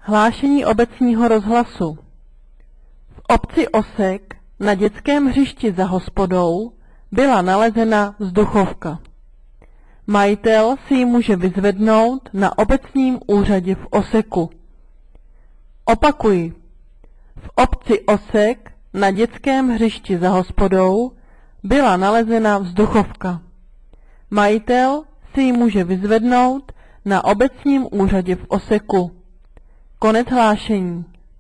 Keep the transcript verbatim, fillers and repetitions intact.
Hlášení obecního rozhlasu. V obci Osek na dětském hřišti za hospodou byla nalezena vzduchovka. Majitel si ji může vyzvednout na obecním úřadě v Oseku. Opakuji. V obci Osek na dětském hřišti za hospodou byla nalezena vzduchovka. Majitel si ji může vyzvednout na obecním úřadě v Oseku. Konec hlášení.